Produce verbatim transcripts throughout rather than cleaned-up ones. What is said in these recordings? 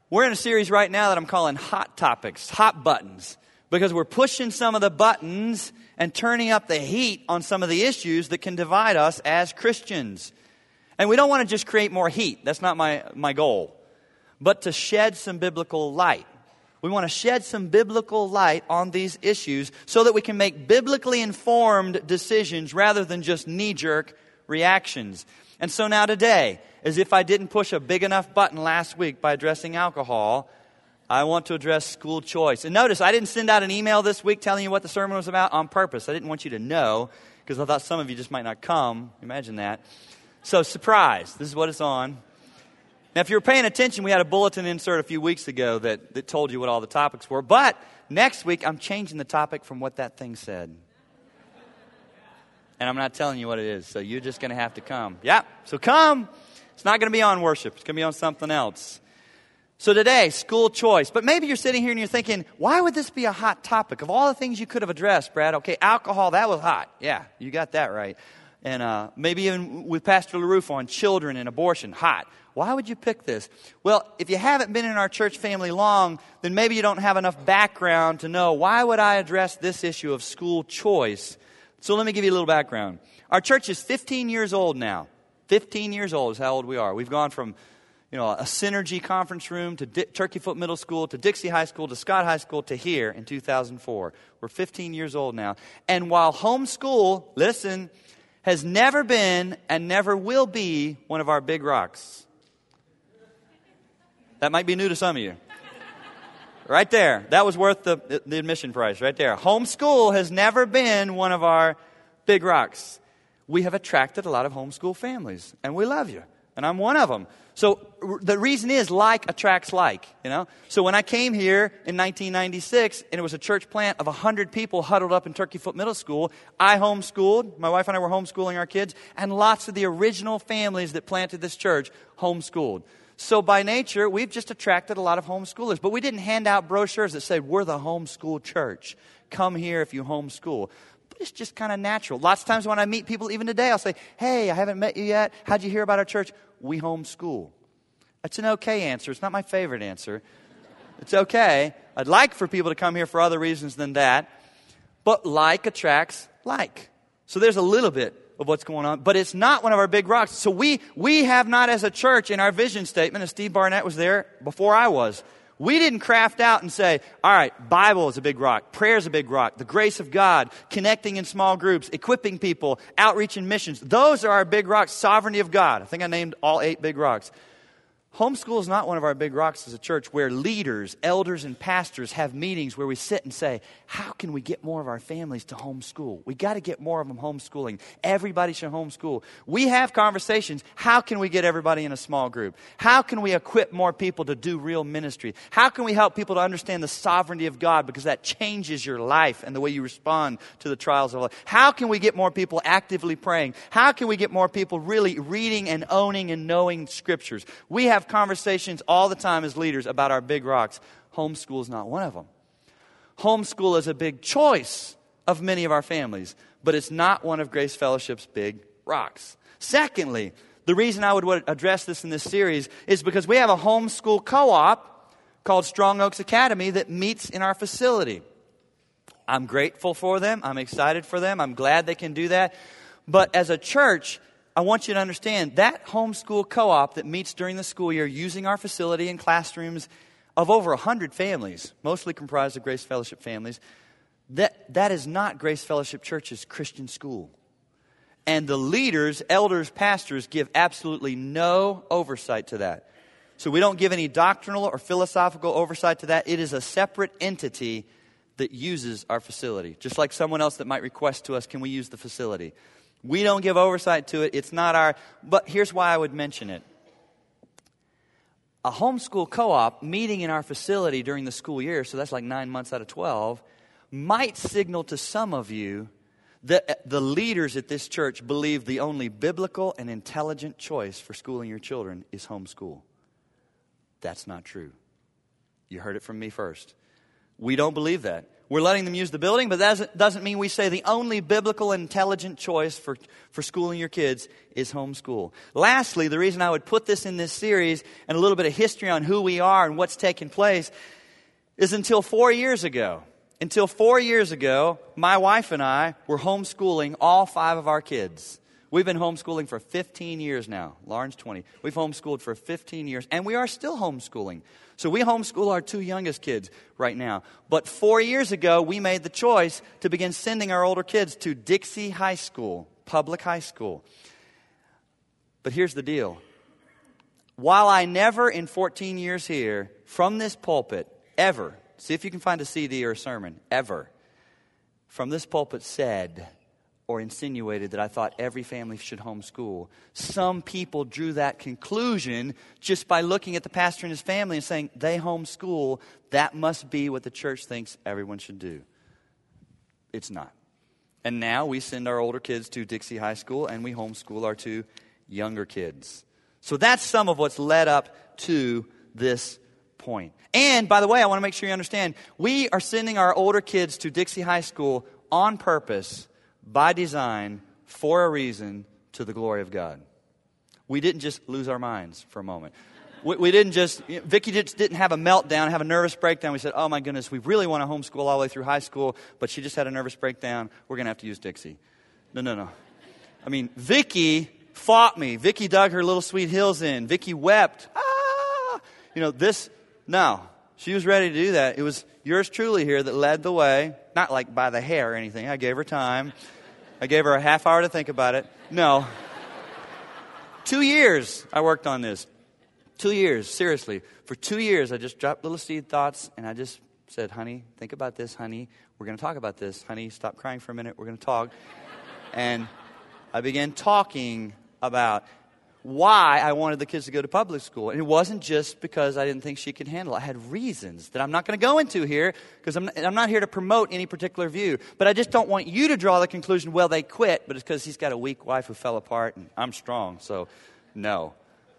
We're in a series right now that I'm calling Hot Topics, Hot Buttons, because we're pushing some of the buttons and turning up the heat on some of the issues that can divide us as Christians. And we don't want to just create more heat. That's not my, my goal. But to shed some biblical light. We want to shed some biblical light on these issues so that we can make biblically informed decisions rather than just knee-jerk reactions. And so now today, as if I didn't push a big enough button last week by addressing alcohol, I want to address school choice. And notice, I didn't send out an email this week telling you what the sermon was about on purpose. I didn't want you to know because I thought some of you just might not come. Imagine that. So, surprise. This is what it's on. Now, if you were paying attention, we had a bulletin insert a few weeks ago that, that told you what all the topics were. But next week, I'm changing the topic from what that thing said. And I'm not telling you what it is, so you're just going to have to come. Yeah, so come. It's not going to be on worship. It's going to be on something else. So today, school choice. But maybe you're sitting here and you're thinking, why would this be a hot topic? Of all the things you could have addressed, Brad, okay, alcohol, that was hot. Yeah, you got that right. And uh, maybe even with Pastor LaRoof on children and abortion, hot. Why would you pick this? Well, if you haven't been in our church family long, then maybe you don't have enough background to know, why would I address this issue of school choice? So let me give you a little background. Our church is fifteen years old now. fifteen years old is how old we are. We've gone from, you know, a Synergy conference room to Di- Turkey Foot Middle School to Dixie High School to Scott High School to here in two thousand four. We're fifteen years old now. And while homeschool, listen, has never been and never will be one of our big rocks. That might be new to some of you. Right there. That was worth the, the admission price right there. Homeschool has never been one of our big rocks. We have attracted a lot of homeschool families, and we love you. And I'm one of them. So r- the reason is like attracts like, you know. So when I came here in nineteen ninety-six, and it was a church plant of one hundred people huddled up in Turkey Foot Middle School, I homeschooled. My wife and I were homeschooling our kids, and lots of the original families that planted this church homeschooled. So by nature, we've just attracted a lot of homeschoolers. But we didn't hand out brochures that said, we're the homeschool church. Come here if you homeschool. But it's just kind of natural. Lots of times when I meet people, even today, I'll say, hey, I haven't met you yet. How'd you hear about our church? We homeschool. That's an okay answer. It's not my favorite answer. It's okay. I'd like for people to come here for other reasons than that. But like attracts like. So there's a little bit of what's going on, but it's not one of our big rocks. So we we have not, as a church, in our vision statement, and Steve Barnett was there before I was, we didn't craft out and say, all right, Bible is a big rock, prayer is a big rock, the grace of God, connecting in small groups, equipping people, outreach and missions. Those are our big rocks. Sovereignty of God. I think I named all eight big rocks. Homeschool is not one of our big rocks as a church, where leaders, elders, and pastors have meetings where we sit and say, how can we get more of our families to homeschool? We got to get more of them homeschooling. Everybody should homeschool. We have conversations. How can we get everybody in a small group? How can we equip more people to do real ministry? How can we help people to understand the sovereignty of God, because that changes your life and the way you respond to the trials of life? How can we get more people actively praying? How can we get more people really reading and owning and knowing scriptures? We have conversations all the time as leaders about our big rocks. Homeschool is not one of them. Homeschool is a big choice of many of our families, but it's not one of Grace Fellowship's big rocks. Secondly, the reason I would address this in this series is because we have a homeschool co-op called Strong Oaks Academy that meets in our facility. I'm grateful for them. I'm excited for them. I'm glad they can do that. But as a church, I want you to understand that homeschool co-op that meets during the school year using our facility and classrooms of over one hundred families, mostly comprised of Grace Fellowship families, that, that is not Grace Fellowship Church's Christian school. And the leaders, elders, pastors give absolutely no oversight to that. So we don't give any doctrinal or philosophical oversight to that. It is a separate entity that uses our facility. Just like someone else that might request to us, can we use the facility? We don't give oversight to it. It's not our... But here's why I would mention it. A homeschool co-op meeting in our facility during the school year, so that's like nine months out of twelve, might signal to some of you that the leaders at this church believe the only biblical and intelligent choice for schooling your children is homeschool. That's not true. You heard it from me first. We don't believe that. We're letting them use the building, but that doesn't, doesn't mean we say the only biblical and intelligent choice for, for schooling your kids is homeschool. Lastly, the reason I would put this in this series and a little bit of history on who we are and what's taken place is until four years ago. Until four years ago, my wife and I were homeschooling all five of our kids. We've been homeschooling for fifteen years now. Lauren's twenty. We've homeschooled for fifteen years, and we are still homeschooling. So we homeschool our two youngest kids right now. But four years ago, we made the choice to begin sending our older kids to Dixie High School, public high school. But here's the deal. While I never in fourteen years here, from this pulpit, ever, see if you can find a C D or a sermon, ever, from this pulpit said or insinuated that I thought every family should homeschool, some people drew that conclusion just by looking at the pastor and his family and saying, they homeschool, that must be what the church thinks everyone should do. It's not. And now we send our older kids to Dixie High School and we homeschool our two younger kids. So that's some of what's led up to this point. And by the way, I want to make sure you understand, we are sending our older kids to Dixie High School on purpose, by design, for a reason, to the glory of God. We didn't just lose our minds for a moment. We, we didn't just, you know, Vicki just didn't have a meltdown, have a nervous breakdown. We said, oh my goodness, we really want to homeschool all the way through high school, but she just had a nervous breakdown. We're going to have to use Dixie. No, no, no. I mean, Vicki fought me. Vicki dug her little sweet heels in. Vicki wept. Ah! You know, this, no. She was ready to do that. It was yours truly here that led the way. Not like by the hair or anything. I gave her time. I gave her a half hour to think about it. No. Two years I worked on this. Two years, seriously. For two years I just dropped little seed thoughts and I just said, honey, think about this, honey. We're going to talk about this. Honey, stop crying for a minute. We're going to talk. And I began talking about why I wanted the kids to go to public school. And it wasn't just because I didn't think she could handle it. I had reasons that I'm not going to go into here because I'm, I'm not here to promote any particular view. But I just don't want you to draw the conclusion, well, they quit, but it's because he's got a weak wife who fell apart and I'm strong. So, no.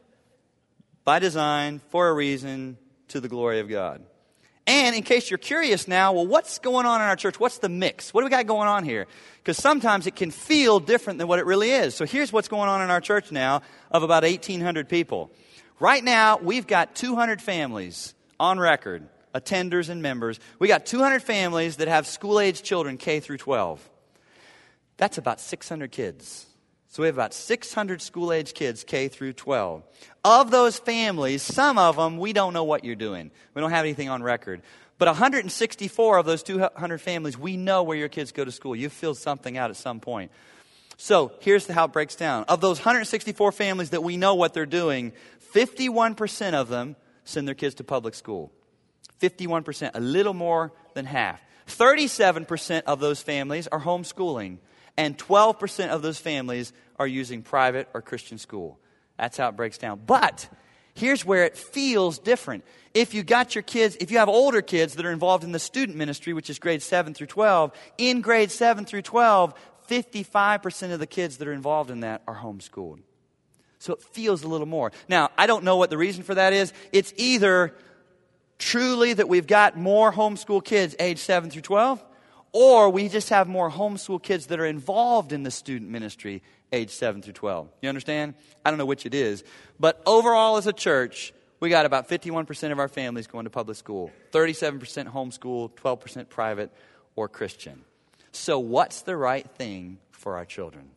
By design, for a reason, to the glory of God. And in case you're curious now, well, what's going on in our church? What's the mix? What do we got going on here? Because sometimes it can feel different than what it really is. So here's what's going on in our church now of about eighteen hundred people. Right now, we've got two hundred families on record, attenders and members. We got two hundred families that have school-age children K through twelve. That's about six hundred kids. So we have about six hundred school-age kids K through twelve. Of those families, some of them, we don't know what you're doing. We don't have anything on record. But one hundred sixty-four of those two hundred families, we know where your kids go to school. You've filled something out at some point. So here's how it breaks down. Of those one hundred sixty-four families that we know what they're doing, fifty-one percent of them send their kids to public school. fifty-one percent, a little more than half. thirty-seven percent of those families are homeschooling. And twelve percent of those families are using private or Christian school. That's how it breaks down. But here's where it feels different. If you got your kids, if you have older kids that are involved in the student ministry, which is grades seven through twelve, in grades seven through twelve, fifty-five percent of the kids that are involved in that are homeschooled. So it feels a little more. Now, I don't know what the reason for that is. It's either truly that we've got more homeschool kids age seven through twelve, or we just have more homeschool kids that are involved in the student ministry age seven through twelve. You understand? I don't know which it is. But overall as a church, we got about fifty-one percent of our families going to public school. thirty-seven percent homeschool, twelve percent private or Christian. So what's the right thing for our children?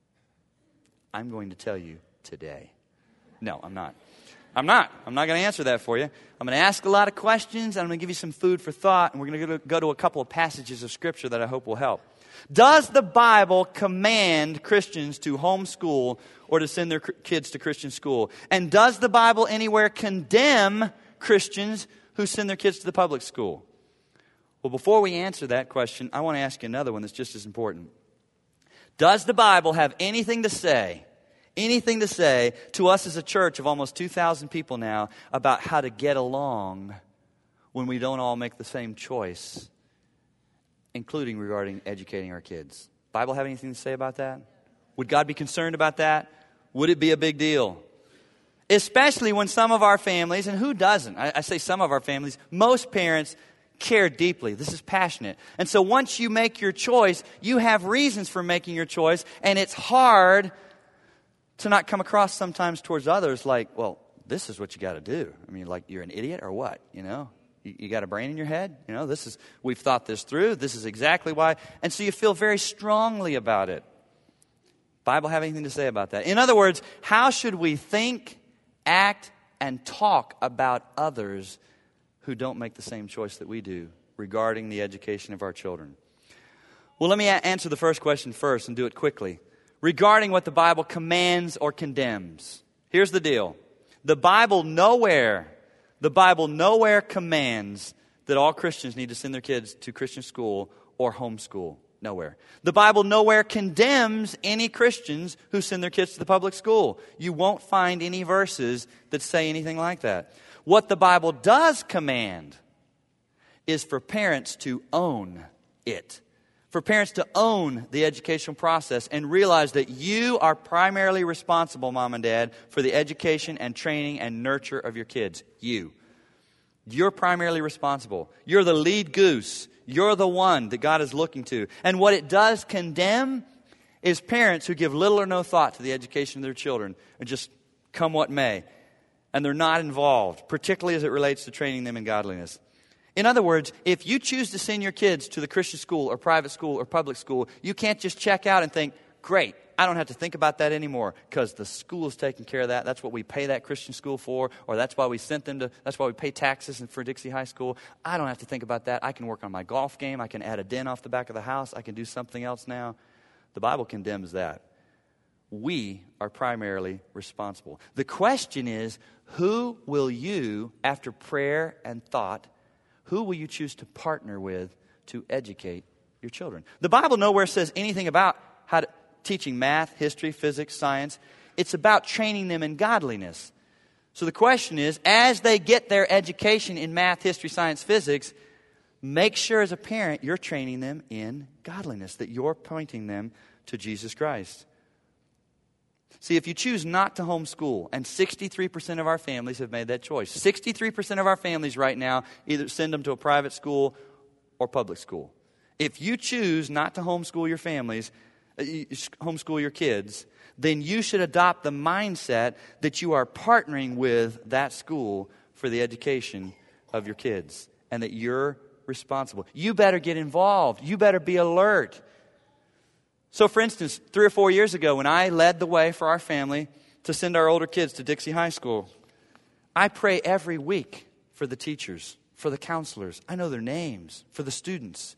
I'm going to tell you today. No, I'm not. I'm not. I'm not going to answer that for you. I'm going to ask a lot of questions. I'm going to give you some food for thought. And we're going to go to a couple of passages of Scripture that I hope will help. Does the Bible command Christians to homeschool or to send their kids to Christian school? And does the Bible anywhere condemn Christians who send their kids to the public school? Well, before we answer that question, I want to ask you another one that's just as important. Does the Bible have anything to say Anything to say to us as a church of almost two thousand people now about how to get along when we don't all make the same choice, including regarding educating our kids? Bible have anything to say about that? Would God be concerned about that? Would it be a big deal? Especially when some of our families, and who doesn't? I, I say some of our families, most parents care deeply. This is passionate. And so once you make your choice, you have reasons for making your choice, and it's hard to not come across sometimes towards others like, well, this is what you got to do. I mean, like, you're an idiot or what, you know? You, you got a brain in your head? You know, this is, we've thought this through. This is exactly why. And so you feel very strongly about it. Bible have anything to say about that? In other words, how should we think, act, and talk about others who don't make the same choice that we do regarding the education of our children? Well, let me a- answer the first question first and do it quickly. Regarding what the Bible commands or condemns. Here's the deal. The Bible nowhere, the Bible nowhere commands that all Christians need to send their kids to Christian school or homeschool. Nowhere. The Bible nowhere condemns any Christians who send their kids to the public school. You won't find any verses that say anything like that. What the Bible does command is for parents to own it. For parents to own the educational process and realize that you are primarily responsible, mom and dad, for the education and training and nurture of your kids. You. You're primarily responsible. You're the lead goose. You're the one that God is looking to. And what it does condemn is parents who give little or no thought to the education of their children and just come what may. And they're not involved, particularly as it relates to training them in godliness. In other words, if you choose to send your kids to the Christian school or private school or public school, you can't just check out and think, great, I don't have to think about that anymore because the school is taking care of that. That's what we pay that Christian school for, or that's why we sent them to, that's why we pay taxes for Dixie High School. I don't have to think about that. I can work on my golf game. I can add a den off the back of the house. I can do something else now. The Bible condemns that. We are primarily responsible. The question is, who will you, after prayer and thought, who will you choose to partner with to educate your children? The Bible nowhere says anything about how to, teaching math, history, physics, science. It's about training them in godliness. So the question is, as they get their education in math, history, science, physics, make sure as a parent you're training them in godliness, that you're pointing them to Jesus Christ. See, if you choose not to homeschool, and sixty-three percent of our families have made that choice. sixty-three percent of our families right now either send them to a private school or public school. If you choose not to homeschool your families, uh, homeschool your kids, then you should adopt the mindset that you are partnering with that school for the education of your kids and that you're responsible. You better get involved. You better be alert. So, for instance, three or four years ago when I led the way for our family to send our older kids to Dixie High School, I pray every week for the teachers, for the counselors. I know their names, for the students.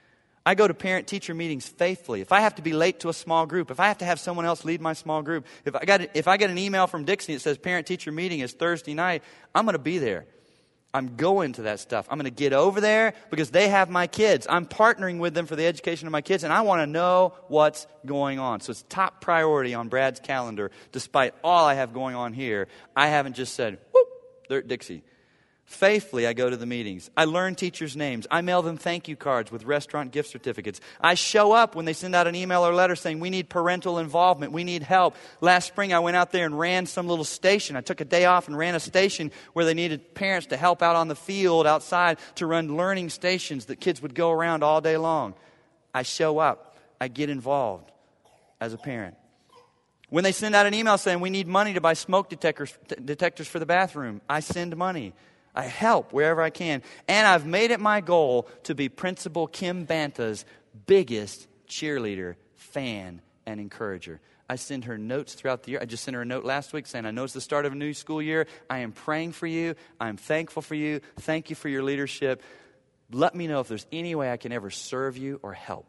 I go to parent-teacher meetings faithfully. If I have to be late to a small group, if I have to have someone else lead my small group, if I got if I get an email from Dixie that says parent-teacher meeting is Thursday night, I'm going to be there. I'm going to that stuff. I'm going to get over there because they have my kids. I'm partnering with them for the education of my kids, and I want to know what's going on. So it's top priority on Brad's calendar. Despite all I have going on here, I haven't just said, whoop, they're at Dixie. Faithfully, I go to the meetings. I learn teachers' names. I mail them thank you cards with restaurant gift certificates. I show up when they send out an email or letter saying we need parental involvement. We need help. Last spring, I went out there and ran some little station. I took a day off and ran a station where they needed parents to help out on the field outside to run learning stations that kids would go around all day long. I show up. I get involved as a parent. When they send out an email saying we need money to buy smoke detectors, detectors for the bathroom, I send money. I help wherever I can. And I've made it my goal to be Principal Kim Banta's biggest cheerleader, fan, and encourager. I send her notes throughout the year. I just sent her a note last week saying, I know it's the start of a new school year. I am praying for you. I'm thankful for you. Thank you for your leadership. Let me know if there's any way I can ever serve you or help.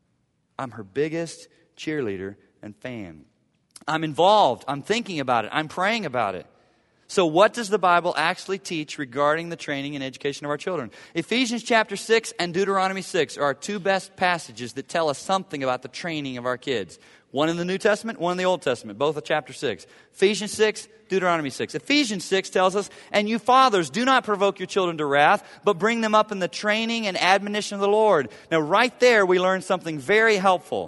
I'm her biggest cheerleader and fan. I'm involved. I'm thinking about it. I'm praying about it. So what does the Bible actually teach regarding the training and education of our children? Ephesians chapter six and Deuteronomy six are our two best passages that tell us something about the training of our kids. One in the New Testament, one in the Old Testament, both of chapter six. Ephesians six, Deuteronomy six. Ephesians six tells us, and you fathers, do not provoke your children to wrath, but bring them up in the training and admonition of the Lord. Now right there we learn something very helpful.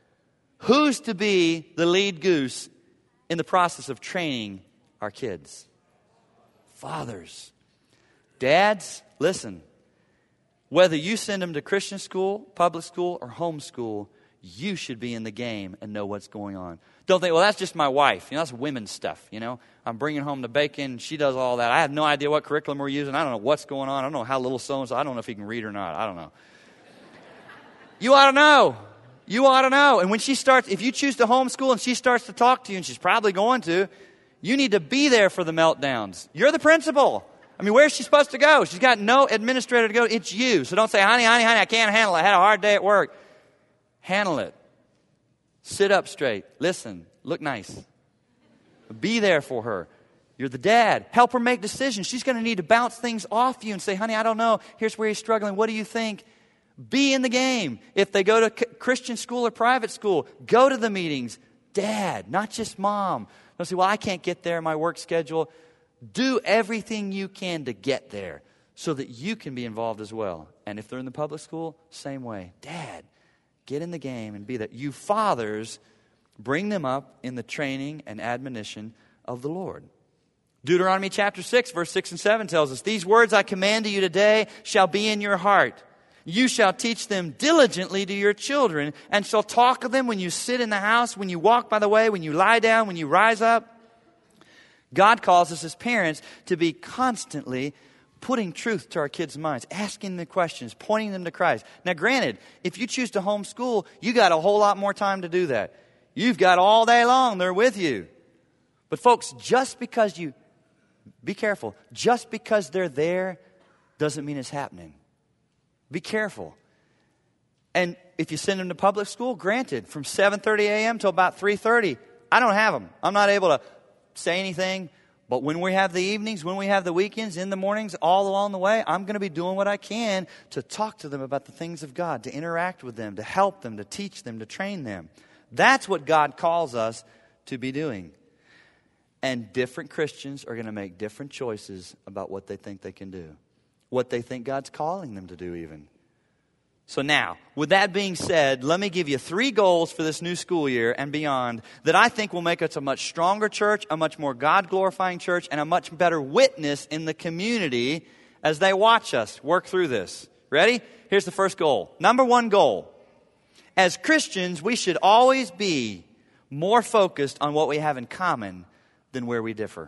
Who's to be the lead goose in the process of training our kids? Fathers. Dads, listen. Whether you send them to Christian school, public school, or homeschool, you should be in the game and know what's going on. Don't think, well, that's just my wife. You know, that's women's stuff, you know. I'm bringing home the bacon. She does all that. I have no idea what curriculum we're using. I don't know what's going on. I don't know how little so-and-so. I don't know if he can read or not. I don't know. You ought to know. You ought to know. And when she starts, if you choose to homeschool and she starts to talk to you, and she's probably going to, you need to be there for the meltdowns. You're the principal. I mean, where's she supposed to go? She's got no administrator to go. It's you. So don't say, honey, honey, honey, I can't handle it. I had a hard day at work. Handle it. Sit up straight. Listen. Look nice. Be there for her. You're the dad. Help her make decisions. She's going to need to bounce things off you and say, honey, I don't know. Here's where you're struggling. What do you think? Be in the game. If they go to Christian school or private school, go to the meetings. Dad, not just mom. Don't say, well, I can't get there, my work schedule. Do everything you can to get there so that you can be involved as well. And if they're in the public school, same way. Dad, get in the game and be there. You fathers, bring them up in the training and admonition of the Lord. Deuteronomy chapter six, verse six and seven tells us, these words I command to you today shall be in your heart. You shall teach them diligently to your children, and shall talk of them when you sit in the house, when you walk by the way, when you lie down, when you rise up. God calls us as parents to be constantly putting truth to our kids' minds, asking them questions, pointing them to Christ. Now, granted, if you choose to homeschool, you got a whole lot more time to do that. You've got all day long. They're with you. But folks, just because you, be careful, just because they're there doesn't mean it's happening. Be careful. And if you send them to public school, granted, from seven thirty a.m. till about three thirty, I don't have them. I'm not able to say anything. But when we have the evenings, when we have the weekends, in the mornings, all along the way, I'm going to be doing what I can to talk to them about the things of God, to interact with them, to help them, to teach them, to train them. That's what God calls us to be doing. And different Christians are going to make different choices about what they think they can do, what they think God's calling them to do even. So now, with that being said, let me give you three goals for this new school year and beyond that I think will make us a much stronger church, a much more God-glorifying church, and a much better witness in the community as they watch us work through this. Ready? Here's the first goal. Number one goal. As Christians, we should always be more focused on what we have in common than where we differ.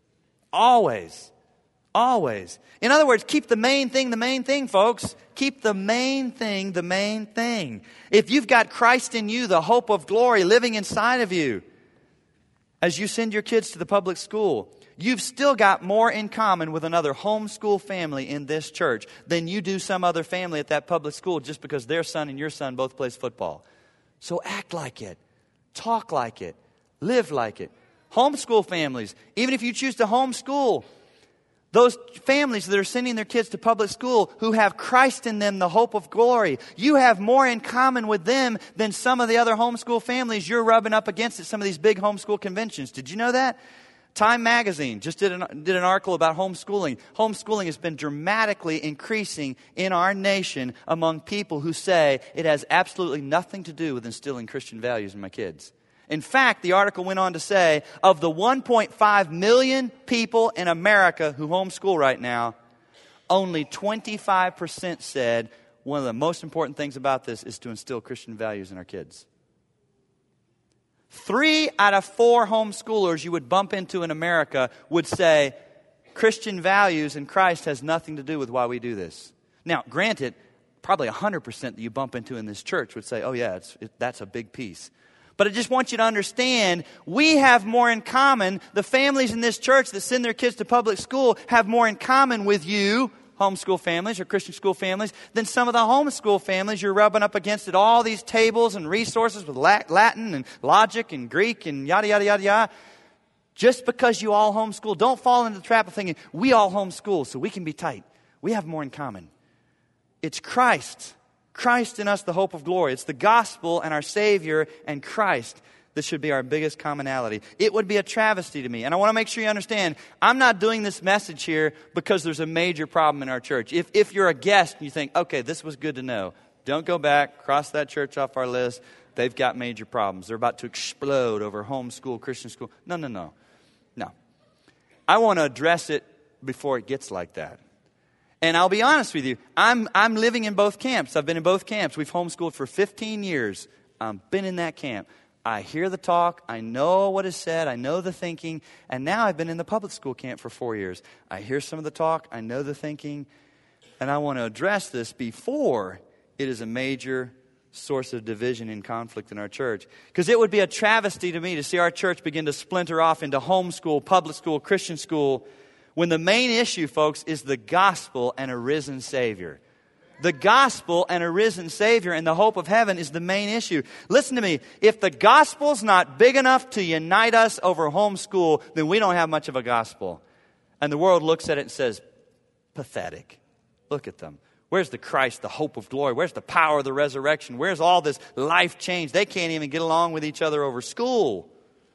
Always. Always. In other words, keep the main thing the main thing, folks. Keep the main thing the main thing. If you've got Christ in you, the hope of glory living inside of you, as you send your kids to the public school, you've still got more in common with another homeschool family in this church than you do some other family at that public school just because their son and your son both plays football. So act like it. Talk like it. Live like it. Homeschool families, even if you choose to homeschool, those families that are sending their kids to public school who have Christ in them, the hope of glory, you have more in common with them than some of the other homeschool families you're rubbing up against at some of these big homeschool conventions. Did you know that? Time Magazine just did an, did an article about homeschooling. Homeschooling has been dramatically increasing in our nation among people who say it has absolutely nothing to do with instilling Christian values in my kids. In fact, the article went on to say, of the one point five million people in America who homeschool right now, only twenty-five percent said one of the most important things about this is to instill Christian values in our kids. Three out of four homeschoolers you would bump into in America would say Christian values in Christ has nothing to do with why we do this. Now, granted, probably one hundred percent that you bump into in this church would say, oh yeah, it's, it, that's a big piece. But I just want you to understand, we have more in common. The families in this church that send their kids to public school have more in common with you, homeschool families or Christian school families, than some of the homeschool families you're rubbing up against at all these tables and resources with Latin and logic and Greek and yada, yada, yada, yada. Just because you all homeschool, don't fall into the trap of thinking, we all homeschool, so we can be tight. We have more in common. It's Christ. Christ in us, the hope of glory. It's the gospel and our Savior and Christ that should be our biggest commonality. It would be a travesty to me. And I want to make sure you understand, I'm not doing this message here because there's a major problem in our church. If, if you're a guest and you think, okay, this was good to know, don't go back, cross that church off our list. They've got major problems. They're about to explode over homeschool, Christian school. No, no, no. No. I want to address it before it gets like that. And I'll be honest with you, I'm I'm living in both camps. I've been in both camps. We've homeschooled for fifteen years. I've been in that camp. I hear the talk. I know what is said. I know the thinking. And now I've been in the public school camp for four years. I hear some of the talk. I know the thinking. And I want to address this before it is a major source of division and conflict in our church. Because it would be a travesty to me to see our church begin to splinter off into homeschool, public school, Christian school, when the main issue, folks, is the gospel and a risen Savior. The gospel and a risen Savior and the hope of heaven is the main issue. Listen to me. If the gospel's not big enough to unite us over homeschool, then we don't have much of a gospel. And the world looks at it and says, pathetic. Look at them. Where's the Christ, the hope of glory? Where's the power of the resurrection? Where's all this life change? They can't even get along with each other over school.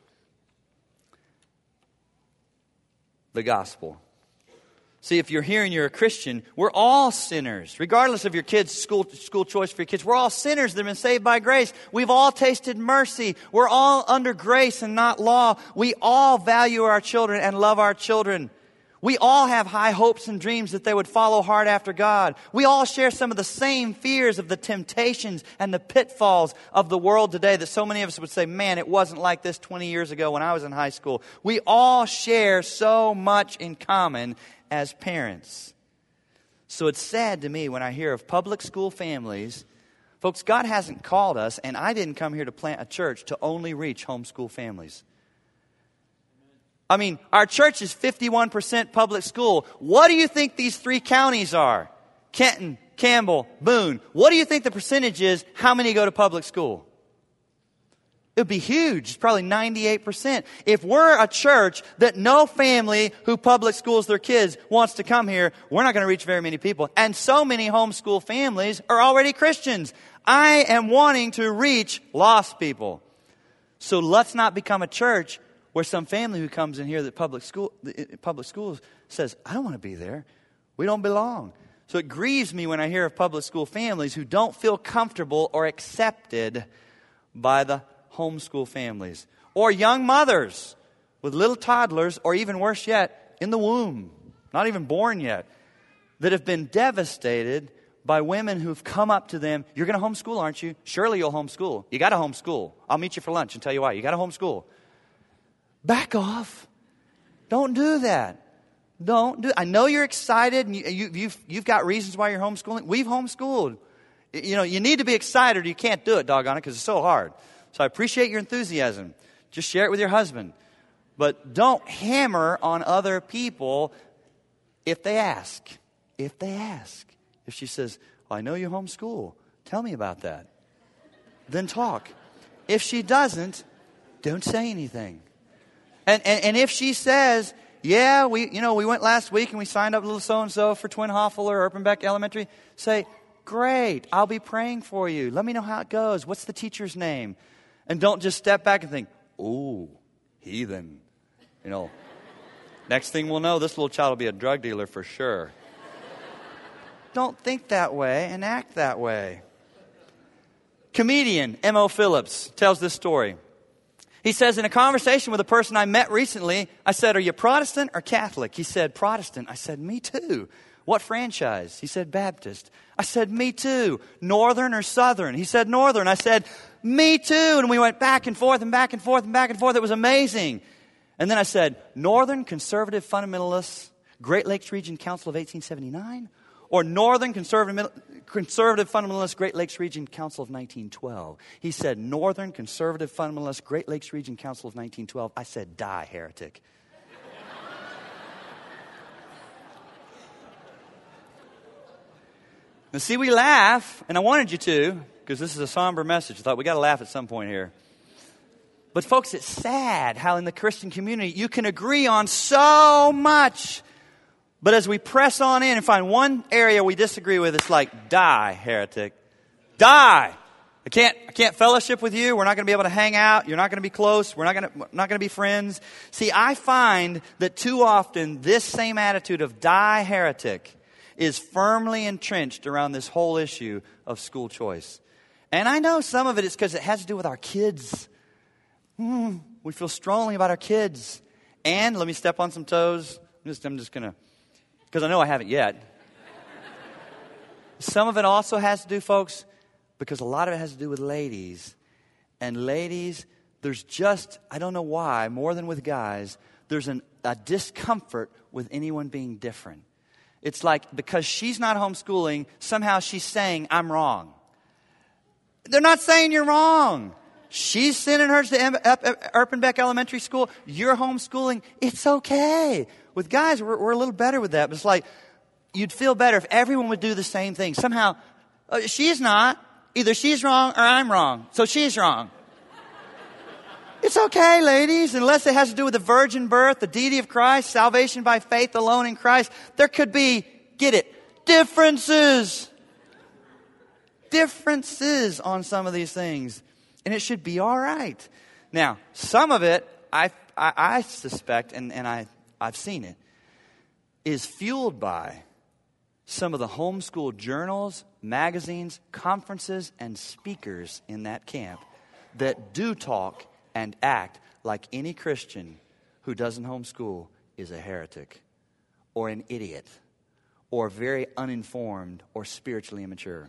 The gospel. See, if you're here and you're a Christian, we're all sinners. Regardless of your kids' school, school choice for your kids, we're all sinners that have been saved by grace. We've all tasted mercy. We're all under grace and not law. We all value our children and love our children. We all have high hopes and dreams that they would follow hard after God. We all share some of the same fears of the temptations and the pitfalls of the world today that so many of us would say, man, it wasn't like this twenty years ago when I was in high school. We all share so much in common as parents. So it's sad to me when I hear of public school families. Folks, God hasn't called us, and I didn't come here to plant a church to only reach homeschool families. I mean, our church is fifty-one percent public school. What do you think these three counties are? Kenton, Campbell, Boone. What do you think the percentage is? How many go to public school? It would be huge. It's probably ninety-eight percent. If we're a church that no family who public schools their kids wants to come here, we're not going to reach very many people. And so many homeschool families are already Christians. I am wanting to reach lost people. So let's not become a church where some family who comes in here that public school, public schools says, I don't want to be there. We don't belong. So it grieves me when I hear of public school families who don't feel comfortable or accepted by the homeschool families. Or young mothers with little toddlers, or even worse yet, in the womb, not even born yet, that have been devastated by women who've come up to them. You're going to homeschool, aren't you? Surely you'll homeschool. You got to homeschool. I'll meet you for lunch and tell you why. You got to homeschool. Back off. Don't do that. Don't do. I know you're excited and you, you, you've you've got reasons why you're homeschooling. We've homeschooled. You know, you need to be excited or you can't do it, doggone it, because it's so hard. So I appreciate your enthusiasm. Just share it with your husband. But don't hammer on other people if they ask. If they ask. If she says, well, I know you homeschool. Tell me about that. Then talk. If she doesn't, don't say anything. And, and and if she says, yeah, we you know we went last week and we signed up little so-and-so for Twin Hoffler or Erpenbeck Elementary, say, great, I'll be praying for you. Let me know how it goes. What's the teacher's name? And don't just step back and think, ooh, heathen. You know, next thing we'll know, this little child will be a drug dealer for sure. Don't think that way and act that way. Comedian Emo Phillips tells this story. He says, in a conversation with a person I met recently, I said, are you Protestant or Catholic? He said, Protestant. I said, me too. What franchise? He said, Baptist. I said, me too. Northern or Southern? He said, Northern. I said, me too. And we went back and forth and back and forth and back and forth. It was amazing. And then I said, Northern Conservative Fundamentalists, Great Lakes Region Council of eighteen seventy-nine? Or Northern Conservative, Conservative Fundamentalist Great Lakes Region Council of nineteen twelve. He said, Northern Conservative Fundamentalist Great Lakes Region Council of nineteen twelve. I said, die, heretic. Now, see, we laugh, and I wanted you to, because this is a somber message. I thought we got to laugh at some point here. But folks, it's sad how in the Christian community you can agree on so much. But as we press on in and find one area we disagree with, it's like, die, heretic. Die. I can't, I can't fellowship with you. We're not going to be able to hang out. You're not going to be close. We're not going to, not going to be friends. See, I find that too often this same attitude of die, heretic is firmly entrenched around this whole issue of school choice. And I know some of it is because it has to do with our kids. Hmm, we feel strongly about our kids. And let me step on some toes. I'm just, I'm just going to... Because I know I haven't yet. Some of it also has to do, folks, because a lot of it has to do with ladies. And ladies, there's just, I don't know why, more than with guys, there's an, a discomfort with anyone being different. It's like because she's not homeschooling, somehow she's saying, I'm wrong. They're not saying you're wrong. She's sending hers to Erpenbeck Elementary School. You're homeschooling. It's okay. With guys, we're, we're a little better with that. But it's like, you'd feel better if everyone would do the same thing. Somehow, uh, she's not. Either she's wrong or I'm wrong. So she's wrong. It's okay, ladies, unless it has to do with the virgin birth, the deity of Christ, salvation by faith alone in Christ. There could be, get it, differences. Differences on some of these things. And it should be all right. Now, some of it, I, I, I suspect, and, and I, I've seen it, is fueled by some of the homeschool journals, magazines, conferences, and speakers in that camp that do talk and act like any Christian who doesn't homeschool is a heretic or an idiot or very uninformed or spiritually immature.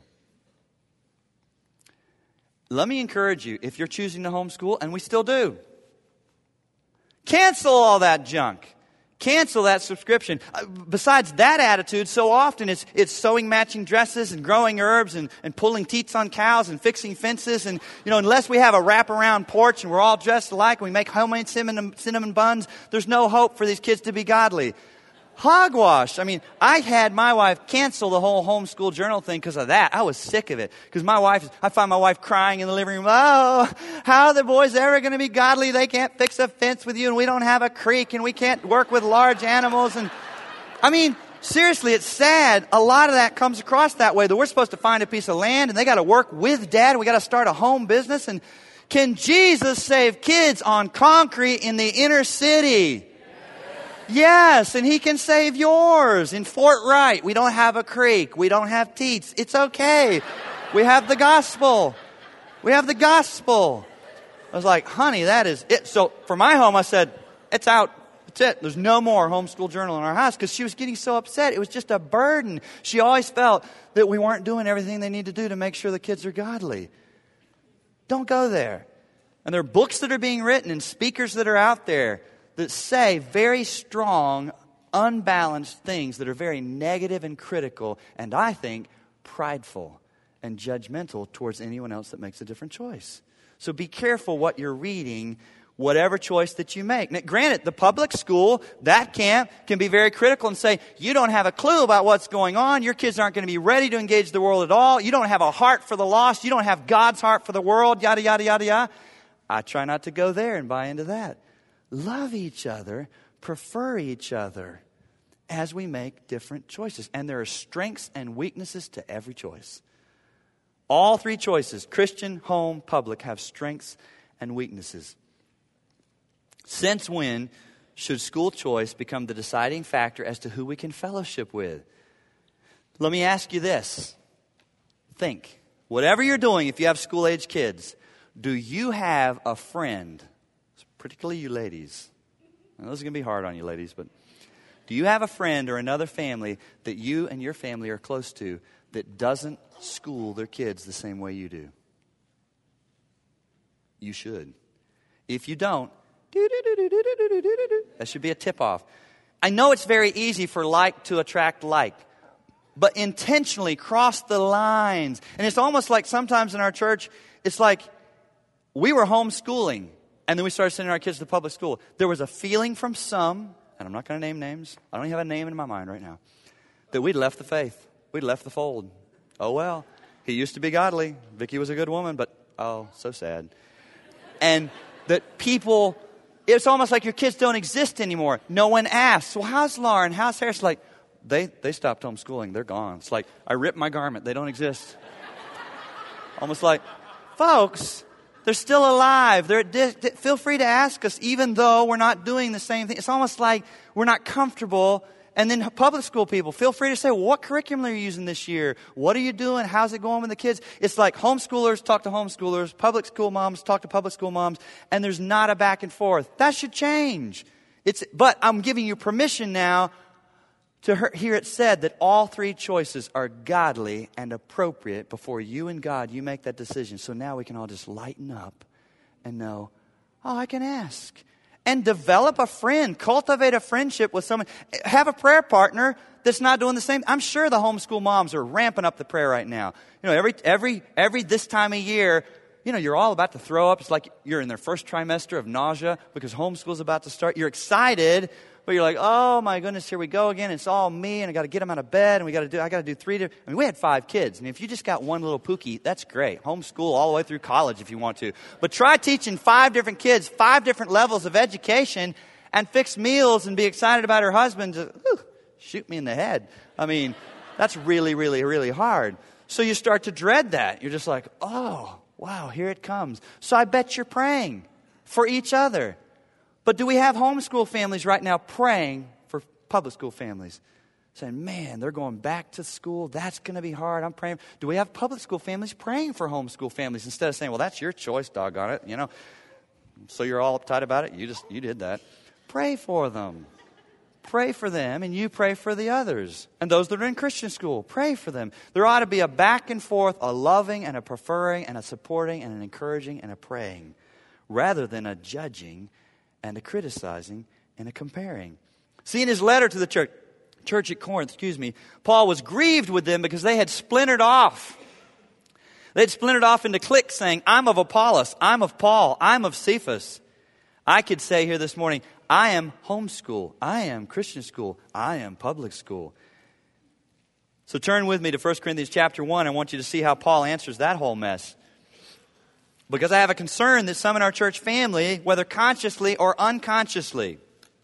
Let me encourage you, if you're choosing to homeschool, and we still do, cancel all that junk. Cancel that subscription. Uh, besides that attitude, so often it's it's sewing matching dresses and growing herbs and, and pulling teats on cows and fixing fences. And, you know, unless we have a wraparound porch and we're all dressed alike and we make homemade cinnamon, cinnamon buns, there's no hope for these kids to be godly. Hogwash. I mean, I had my wife cancel the whole homeschool journal thing because of that. I was sick of it. Because my wife, I find my wife crying in the living room. Oh, how are the boys ever going to be godly? They can't fix a fence with you, and we don't have a creek, and we can't work with large animals. And I mean, seriously, it's sad. A lot of that comes across that way, that we're supposed to find a piece of land, and they got to work with Dad, and we got to start a home business. And can Jesus save kids on concrete in the inner city? Yes, and He can save yours. In Fort Wright, we don't have a creek. We don't have teats. It's okay. We have the gospel. We have the gospel. I was like, honey, that is it. So for my home, I said, it's out. That's it. There's no more homeschool journal in our house because she was getting so upset. It was just a burden. She always felt that we weren't doing everything they need to do to make sure the kids are godly. Don't go there. And there are books that are being written and speakers that are out there that say very strong, unbalanced things that are very negative and critical, and I think prideful and judgmental towards anyone else that makes a different choice. So be careful what you're reading, whatever choice that you make. Now, granted, the public school, that camp, can be very critical and say, you don't have a clue about what's going on. Your kids aren't going to be ready to engage the world at all. You don't have a heart for the lost. You don't have God's heart for the world, yada, yada, yada, yada. I try not to go there and buy into that. Love each other, prefer each other as we make different choices. And there are strengths and weaknesses to every choice. All three choices, Christian, home, public, have strengths and weaknesses. Since when should school choice become the deciding factor as to who we can fellowship with? Let me ask you this. Think, whatever you're doing, if you have school-age kids, do you have a friend, particularly you ladies? Now, this is going to be hard on you ladies, but do you have a friend or another family that you and your family are close to that doesn't school their kids the same way you do? You should. If you don't, that should be a tip-off. I know it's very easy for like to attract like, but intentionally cross the lines. And it's almost like sometimes in our church, it's like we were homeschooling, and then we started sending our kids to public school. There was a feeling from some, and I'm not going to name names. I don't even have a name in my mind right now, that we'd left the faith. We'd left the fold. Oh, well, he used to be godly. Vicky was a good woman, but oh, so sad. And that people, it's almost like your kids don't exist anymore. No one asks, well, how's Lauren? How's Harris? Like, they, they stopped homeschooling. They're gone. It's like, I ripped my garment. They don't exist. Almost like, folks, they're still alive. They're, feel free to ask us, even though we're not doing the same thing. It's almost like we're not comfortable. And then public school people, feel free to say, well, what curriculum are you using this year? What are you doing? How's it going with the kids? It's like homeschoolers talk to homeschoolers, public school moms talk to public school moms, and there's not a back and forth. That should change. It's, but I'm giving you permission now to hear it said that all three choices are godly and appropriate before you and God, you make that decision. So now we can all just lighten up and know, oh, I can ask. And develop a friend. Cultivate a friendship with someone. Have a prayer partner that's not doing the same. I'm sure the homeschool moms are ramping up the prayer right now. You know, every every every this time of year, you know, you're all about to throw up. It's like you're in their first trimester of nausea because homeschool's about to start. You're excited, but you're like, oh my goodness, here we go again. It's all me, and I got to get them out of bed, and we got to do. I got to do three. Different, I mean, we had five kids, and if you just got one little Pookie, that's great. Homeschool all the way through college if you want to. But try teaching five different kids, five different levels of education, and fix meals, and be excited about her husband. Just, whew, shoot me in the head. I mean, that's really, really, really hard. So you start to dread that. You're just like, oh, wow, here it comes. So I bet you're praying for each other. But do we have homeschool families right now praying for public school families? Saying, man, they're going back to school. That's going to be hard. I'm praying. Do we have public school families praying for homeschool families instead of saying, well, that's your choice, doggone it. You know, so you're all uptight about it. You just, you did that. Pray for them. Pray for them, and you pray for the others. And those that are in Christian school, pray for them. There ought to be a back and forth, a loving and a preferring and a supporting and an encouraging and a praying, rather than a judging and a criticizing and a comparing. See, in his letter to the church, church at Corinth, excuse me, Paul was grieved with them because they had splintered off. They had splintered off into cliques saying, I'm of Apollos, I'm of Paul, I'm of Cephas. I could say here this morning, I am homeschool, I am Christian school, I am public school. So turn with me to First Corinthians chapter one. I want you to see how Paul answers that whole mess. Because I have a concern that some in our church family, whether consciously or unconsciously,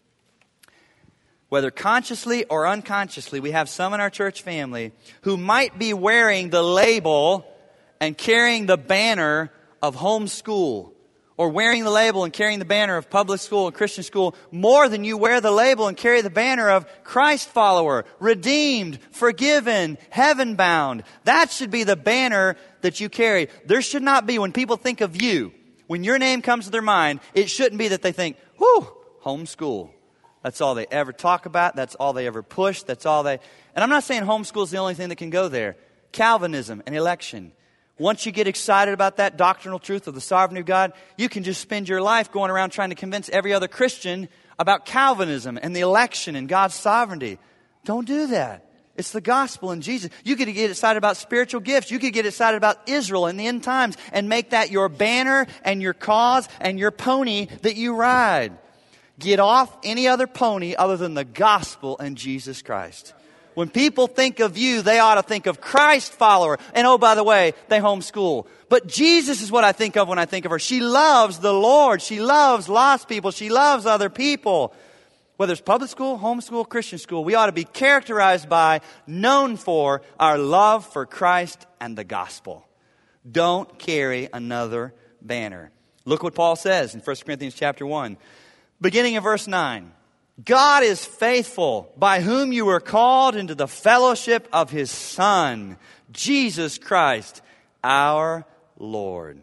whether consciously or unconsciously, we have some in our church family who might be wearing the label and carrying the banner of homeschool, or wearing the label and carrying the banner of public school and Christian school more than you wear the label and carry the banner of Christ follower, redeemed, forgiven, heaven bound. That should be the banner that you carry. There should not be, when people think of you, when your name comes to their mind, it shouldn't be that they think, whew, homeschool. That's all they ever talk about. That's all they ever push. That's all they... And I'm not saying homeschool is the only thing that can go there. Calvinism and election. Once you get excited about that doctrinal truth of the sovereignty of God, you can just spend your life going around trying to convince every other Christian about Calvinism and the election and God's sovereignty. Don't do that. It's the gospel in Jesus. You could get excited about spiritual gifts. You could get excited about Israel in the end times and make that your banner and your cause and your pony that you ride. Get off any other pony other than the gospel and Jesus Christ. When people think of you, they ought to think of Christ follower. And oh, by the way, they homeschool. But Jesus is what I think of when I think of her. She loves the Lord. She loves lost people. She loves other people. Whether it's public school, homeschool, Christian school, we ought to be characterized by, known for, our love for Christ and the gospel. Don't carry another banner. Look what Paul says in First Corinthians chapter one, beginning of verse nine. God is faithful, by whom you were called into the fellowship of His Son, Jesus Christ, our Lord.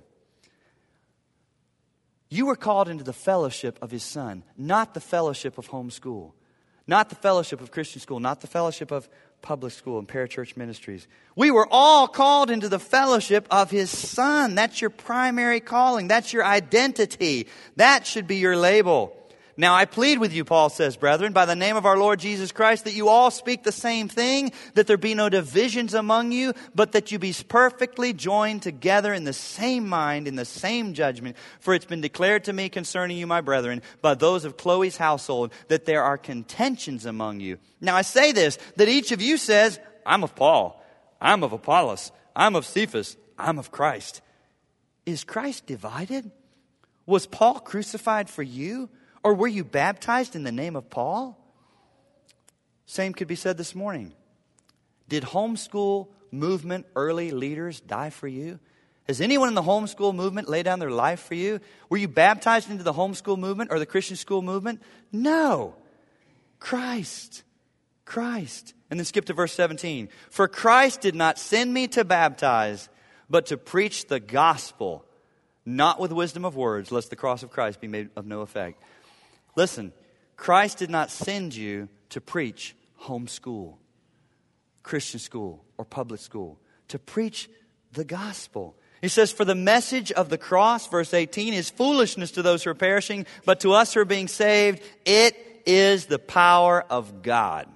You were called into the fellowship of His Son, not the fellowship of homeschool, not the fellowship of Christian school, not the fellowship of public school and parachurch ministries. We were all called into the fellowship of His Son. That's your primary calling. That's your identity. That should be your label. Now I plead with you, Paul says, brethren, by the name of our Lord Jesus Christ, that you all speak the same thing, that there be no divisions among you, but that you be perfectly joined together in the same mind, in the same judgment. For it's been declared to me concerning you, my brethren, by those of Chloe's household, that there are contentions among you. Now I say this, that each of you says, I'm of Paul, I'm of Apollos, I'm of Cephas, I'm of Christ. Is Christ divided? Was Paul crucified for you? Or were you baptized in the name of Paul? Same could be said this morning. Did homeschool movement early leaders die for you? Has anyone in the homeschool movement laid down their life for you? Were you baptized into the homeschool movement or the Christian school movement? No. Christ. Christ. And then skip to verse seventeen. For Christ did not send me to baptize, but to preach the gospel, not with wisdom of words, lest the cross of Christ be made of no effect. Listen, Christ did not send you to preach homeschool, Christian school, or public school, to preach the gospel. He says, for the message of the cross, verse eighteen, is foolishness to those who are perishing, but to us who are being saved, it is the power of God.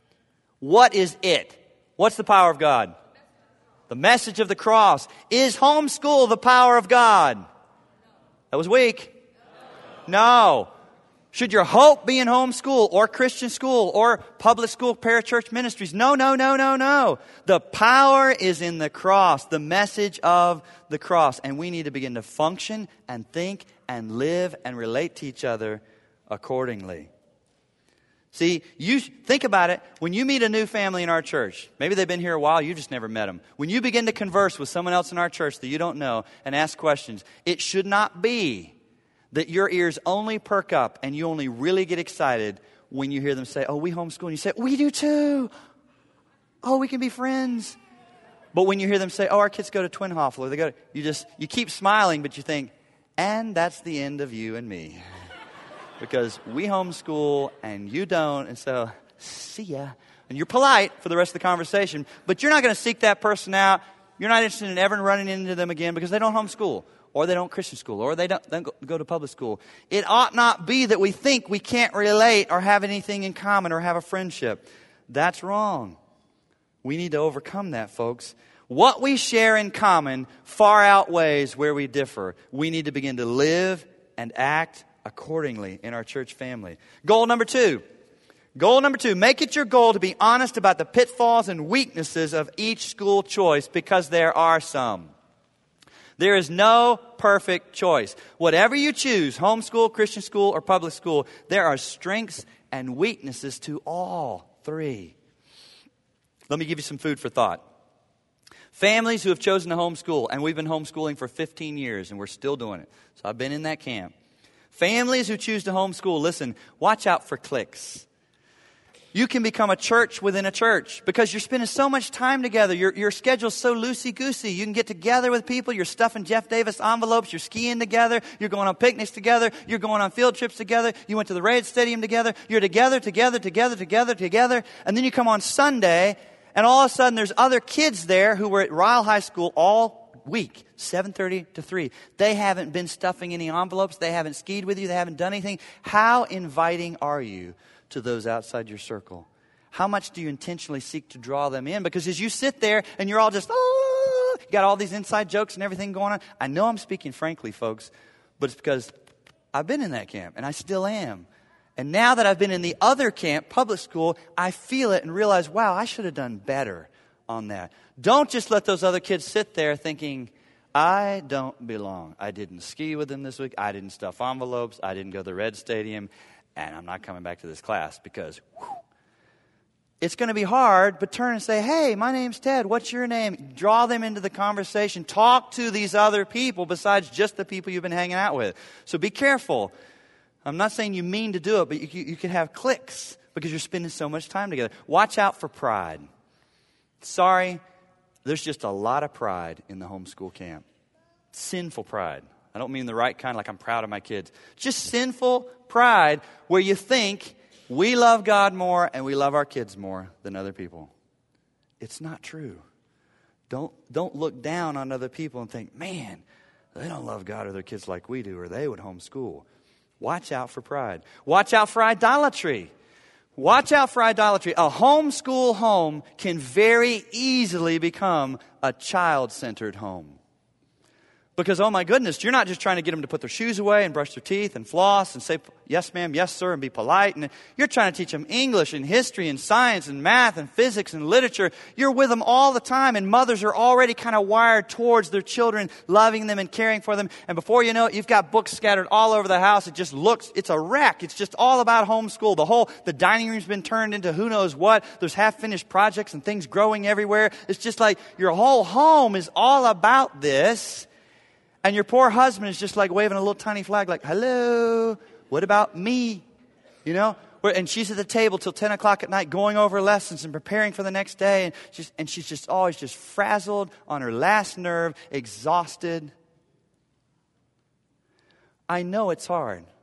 What is it? What's the power of God? The message of the cross. Is homeschool the power of God? That was weak. No. Should your hope be in homeschool or Christian school or public school parachurch ministries? No, no, no, no, no. The power is in the cross, the message of the cross. And we need to begin to function and think and live and relate to each other accordingly. See, you think about it. When you meet a new family in our church, maybe they've been here a while, you just never met them. When you begin to converse with someone else in our church that you don't know and ask questions, it should not be that your ears only perk up and you only really get excited when you hear them say, oh, we homeschool. And you say, we do too. Oh, we can be friends. But when you hear them say, oh, our kids go to Twin Hoffler, they go to, you just, you keep smiling, but you think, and that's the end of you and me. Because we homeschool and you don't, and so, see ya. And you're polite for the rest of the conversation, but you're not going to seek that person out. You're not interested in ever running into them again because they don't homeschool, or they don't Christian school, or they don't, don't go to public school. It ought not be that we think we can't relate or have anything in common or have a friendship. That's wrong. We need to overcome that, folks. What we share in common far outweighs where we differ. We need to begin to live and act accordingly in our church family. Goal number two. Goal number two, make it your goal to be honest about the pitfalls and weaknesses of each school choice, because there are some. There is no perfect choice. Whatever you choose, homeschool, Christian school, or public school, there are strengths and weaknesses to all three. Let me give you some food for thought. Families who have chosen to homeschool, and we've been homeschooling for fifteen years, and we're still doing it. So I've been in that camp. Families who choose to homeschool, listen, watch out for cliques. You can become a church within a church because you're spending so much time together. Your, your schedule's so loosey-goosey. You can get together with people. You're stuffing Jeff Davis envelopes. You're skiing together. You're going on picnics together. You're going on field trips together. You went to the Raids Stadium together. You're together, together, together, together, together. And then you come on Sunday, and all of a sudden there's other kids there who were at Ryle High School all week, seven thirty to three. They haven't been stuffing any envelopes. They haven't skied with you. They haven't done anything. How inviting are you to those outside your circle? How much do you intentionally seek to draw them in? Because as you sit there and you're all just, oh, you got all these inside jokes and everything going on. I know I'm speaking frankly, folks, but it's because I've been in that camp and I still am. And now that I've been in the other camp, public school, I feel it and realize, wow, I should have done better on that. Don't just let those other kids sit there thinking, I don't belong. I didn't ski with them this week. I didn't stuff envelopes. I didn't go to the Red Stadium. And I'm not coming back to this class because whew, it's going to be hard. But turn and say, hey, my name's Ted. What's your name? Draw them into the conversation. Talk to these other people besides just the people you've been hanging out with. So be careful. I'm not saying you mean to do it, but you, you can have cliques because you're spending so much time together. Watch out for pride. Sorry, there's just a lot of pride in the homeschool camp. Sinful pride. I don't mean the right kind, like I'm proud of my kids. Just sinful pride where you think we love God more and we love our kids more than other people. It's not true. Don't, don't look down on other people and think, man, they don't love God or their kids like we do, or they would homeschool. Watch out for pride. Watch out for idolatry. Watch out for idolatry. A homeschool home can very easily become a child-centered home. Because, oh my goodness, you're not just trying to get them to put their shoes away and brush their teeth and floss and say, yes ma'am, yes sir, and be polite. And you're trying to teach them English and history and science and math and physics and literature. You're with them all the time, and mothers are already kind of wired towards their children, loving them and caring for them. And before you know it, you've got books scattered all over the house. It just looks, it's a wreck. It's just all about homeschool. The whole, the dining room's been turned into who knows what. There's half-finished projects and things growing everywhere. It's just like your whole home is all about this. And your poor husband is just like waving a little tiny flag like, hello, what about me? You know? And she's at the table till ten o'clock at night going over lessons and preparing for the next day. And she's, and she's just always just frazzled, on her last nerve, exhausted. I know it's hard.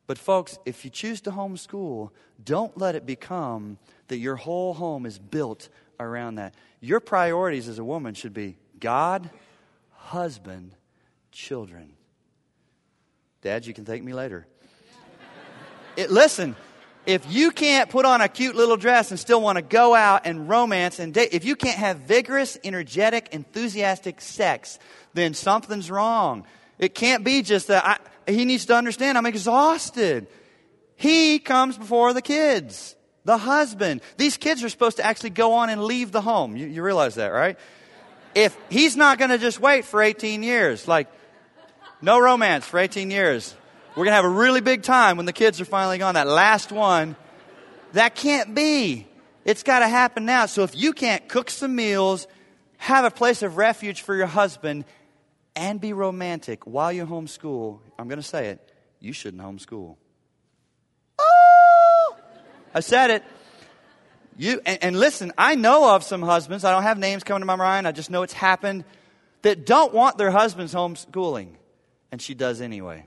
But folks, if you choose to homeschool, don't let it become that your whole home is built around that. Your priorities as a woman should be God, husband, children. Dad, you can thank me later. It, listen, if you can't put on a cute little dress and still want to go out and romance and date, if you can't have vigorous, energetic, enthusiastic sex, then something's wrong. It can't be just that I... He needs to understand I'm exhausted. He comes before the kids, the husband. These kids are supposed to actually go on and leave the home. You, you realize that, right? If he's not going to just wait for eighteen years, like no romance for eighteen years. We're going to have a really big time when the kids are finally gone. That last one, that can't be. It's got to happen now. So if you can't cook some meals, have a place of refuge for your husband, and be romantic while you homeschool, I'm going to say it, you shouldn't homeschool. Oh! I said it. You and, and listen, I know of some husbands, I don't have names coming to my mind, I just know it's happened, that don't want their husbands homeschooling. And she does anyway.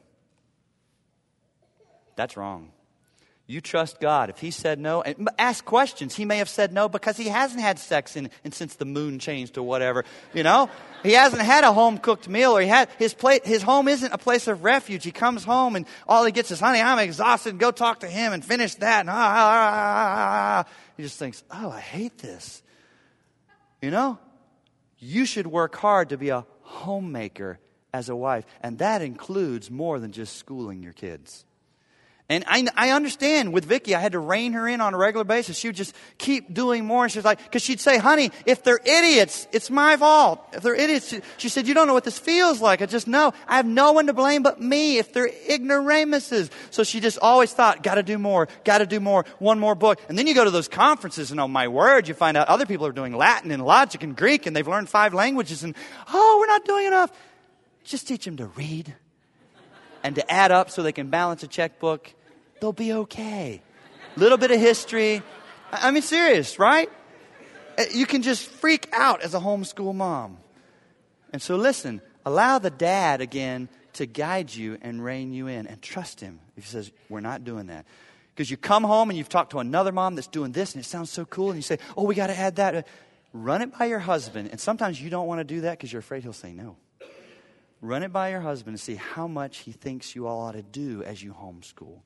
That's wrong. You trust God. If he said no, and ask questions. He may have said no because he hasn't had sex in, in since the moon changed or whatever. You know, he hasn't had a home cooked meal, or he had his plate. His home isn't a place of refuge. He comes home and all he gets is, "Honey, I'm exhausted. Go talk to him and finish that." And ah, ah, ah, ah. He just thinks, "Oh, I hate this." You know, you should work hard to be a homemaker as a wife, and that includes more than just schooling your kids. And I, I understand with Vicky, I had to rein her in on a regular basis. She would just keep doing more. And she was like, because she'd say, "Honey, if they're idiots, it's my fault. If they're idiots," she said, "you don't know what this feels like. I just know. I have no one to blame but me if they're ignoramuses." So she just always thought, got to do more, got to do more, one more book. And then you go to those conferences and, oh my word, you find out other people are doing Latin and logic and Greek and they've learned five languages and, oh, we're not doing enough. Just teach them to read and to add up so they can balance a checkbook. They'll be okay. Little bit of history. I mean, serious, right? You can just freak out as a homeschool mom. And so listen, allow the dad again to guide you and rein you in, and trust him if he says, "We're not doing that." Because you come home and you've talked to another mom that's doing this and it sounds so cool, and you say, "Oh, we got to add that." Run it by your husband. And sometimes you don't want to do that because you're afraid he'll say no. Run it by your husband and see how much he thinks you all ought to do as you homeschool.